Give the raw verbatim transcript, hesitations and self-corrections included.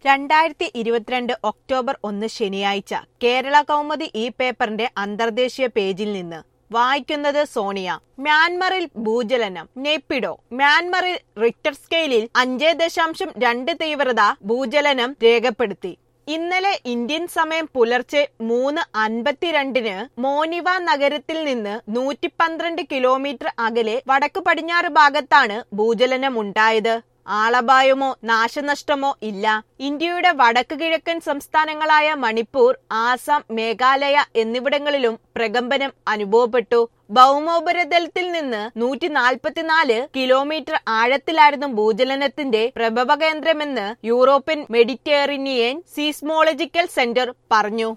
രണ്ടായിരത്തി ഇരുപത്തിരണ്ട് ഒക്ടോബർ ഒന്ന് ശനിയാഴ്ച കേരള കൗമുദി ഈ പേപ്പറിന്റെ അന്തർദേശീയ പേജിൽ നിന്ന് വായിക്കുന്നത് സോണിയ. മ്യാൻമറിൽ ഭൂചലനം. നെപ്പിഡോ. മ്യാൻമറിൽ റിക്ടർ സ്കെയിലിൽ അഞ്ച് ദശാംശം രണ്ട് തീവ്രത ഭൂചലനം രേഖപ്പെടുത്തി. ഇന്നലെ ഇന്ത്യൻ സമയം പുലർച്ചെ മൂന്ന് അൻപത്തിരണ്ടിന് മോനിവ നഗരത്തിൽ നിന്ന് നൂറ്റി പന്ത്രണ്ട് കിലോമീറ്റർ അകലെ വടക്കു പടിഞ്ഞാറ് ഭാഗത്താണ് ഭൂചലനമുണ്ടായത്. ആളപായമോ നാശനഷ്ടമോ ഇല്ല. ഇന്ത്യയുടെ വടക്ക് കിഴക്കൻ സംസ്ഥാനങ്ങളായ മണിപ്പൂർ, ആസാം, മേഘാലയ എന്നിവിടങ്ങളിലും പ്രകമ്പനം അനുഭവപ്പെട്ടു. ഭൗമോപരിതലത്തിൽ നിന്ന് നൂറ്റി നാൽപ്പത്തിനാല് കിലോമീറ്റർ ആഴത്തിലായിരുന്നു ഭൂചലനത്തിന്റെ പ്രഭവ കേന്ദ്രമെന്ന് യൂറോപ്യൻ മെഡിറ്ററേനിയൻ സീസ്മോളജിക്കൽ സെന്റർ പറഞ്ഞു.